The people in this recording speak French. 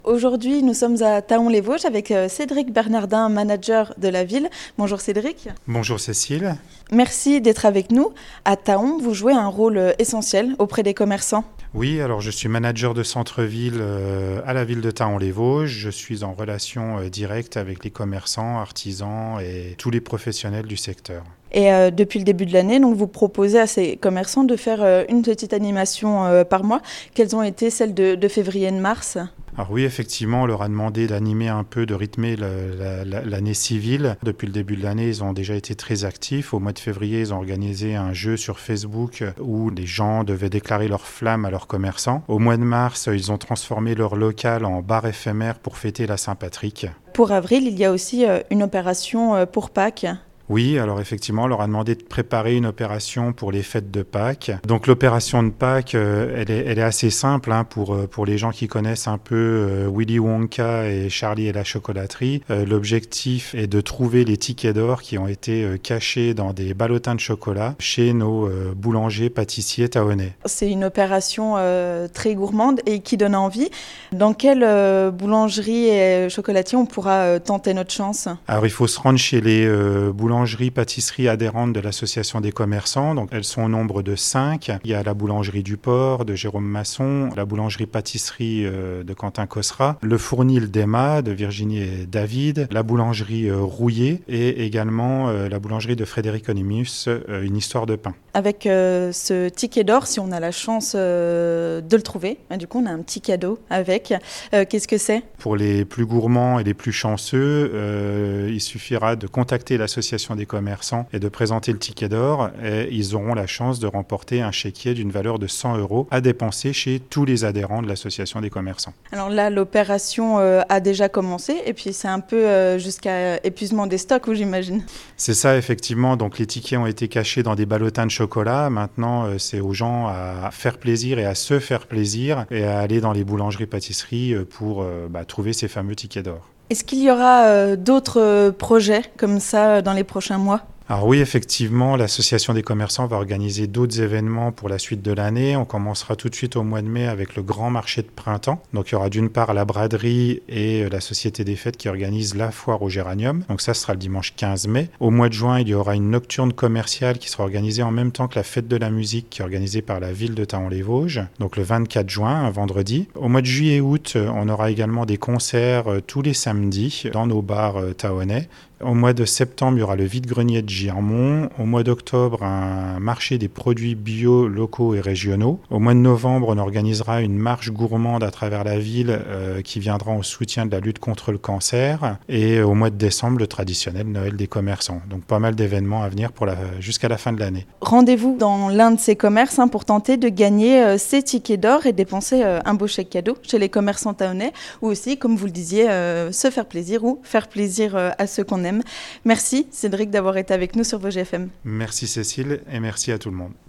Aujourd'hui, nous sommes à Thaon-les-Vosges avec Cédric Bernardin, manager de la ville. Bonjour Cédric. Bonjour Cécile. Merci d'être avec nous. À Thaon, vous jouez un rôle essentiel auprès des commerçants. Oui, alors je suis manager de centre-ville à la ville de Thaon-les-Vosges. Je suis en relation directe avec les commerçants, artisans et tous les professionnels du secteur. Et depuis le début de l'année, donc vous proposez à ces commerçants de faire une petite animation par mois. Quelles ont été celles de février et de mars ? Alors oui, effectivement, on leur a demandé d'animer un peu, de rythmer l'année civile. Depuis le début de l'année, ils ont déjà été très actifs. Au mois de février, ils ont organisé un jeu sur Facebook où les gens devaient déclarer leur flamme à leurs commerçants. Au mois de mars, ils ont transformé leur local en bar éphémère pour fêter la Saint-Patrick. Pour avril, il y a aussi une opération pour Pâques. Oui, alors effectivement, on leur a demandé de préparer une opération pour les fêtes de Pâques. Donc l'opération de Pâques, elle est assez simple pour les gens qui connaissent un peu Willy Wonka et Charlie et la chocolaterie. L'objectif est de trouver les tickets d'or qui ont été cachés dans des ballotins de chocolat chez nos boulangers pâtissiers tahonnais. C'est une opération très gourmande et qui donne envie. Dans quelle boulangerie et chocolatier on pourra tenter notre chance ? Alors il faut se rendre chez les boulangeries, pâtisseries adhérentes de l'association des commerçants. Donc elles sont au nombre de 5. Il y a la boulangerie du Port de Jérôme Masson, la boulangerie pâtisserie de Quentin Cosra, le Fournil d'Emma de Virginie et David, la boulangerie Rouillé et également la boulangerie de Frédéric Onimus, une histoire de pain. Avec ce ticket d'or, si on a la chance de le trouver, du coup on a un petit cadeau avec. Qu'est-ce que c'est ? Pour les plus gourmands et les plus chanceux, il suffira de contacter l'association des commerçants et de présenter le ticket d'or et ils auront la chance de remporter un chéquier d'une valeur de 100 € à dépenser chez tous les adhérents de l'association des commerçants. Alors là, l'opération a déjà commencé et puis c'est un peu jusqu'à épuisement des stocks, j'imagine. C'est ça, effectivement. Donc les tickets ont été cachés dans des ballotins de chocolat. Maintenant, c'est aux gens à faire plaisir et à se faire plaisir et à aller dans les boulangeries-pâtisseries pour trouver ces fameux tickets d'or. Est-ce qu'il y aura d'autres projets comme ça dans les prochains mois ? Alors oui, effectivement, l'association des commerçants va organiser d'autres événements pour la suite de l'année. On commencera tout de suite au mois de mai avec le grand marché de printemps. Donc il y aura d'une part la braderie et la Société des Fêtes qui organise la foire au géranium. Donc ça sera le dimanche 15 mai. Au mois de juin, il y aura une nocturne commerciale qui sera organisée en même temps que la fête de la musique qui est organisée par la ville de Thaon-les-Vosges. Donc le 24 juin, un vendredi. Au mois de juillet et août, on aura également des concerts tous les samedis dans nos bars tahonnais. Au mois de septembre, il y aura le vide-grenier de Girmont. Au mois d'octobre, un marché des produits bio, locaux et régionaux. Au mois de novembre, on organisera une marche gourmande à travers la ville qui viendra en soutien de la lutte contre le cancer. Et au mois de décembre, le traditionnel Noël des commerçants. Donc pas mal d'événements à venir jusqu'à la fin de l'année. Rendez-vous dans l'un de ces commerces pour tenter de gagner ces tickets d'or et dépenser un beau chèque cadeau chez les commerçants tahonnais. Ou aussi, comme vous le disiez, se faire plaisir ou faire plaisir à ceux qu'on aime. Merci Cédric d'avoir été avec nous sur Vosges FM. Merci Cécile et merci à tout le monde.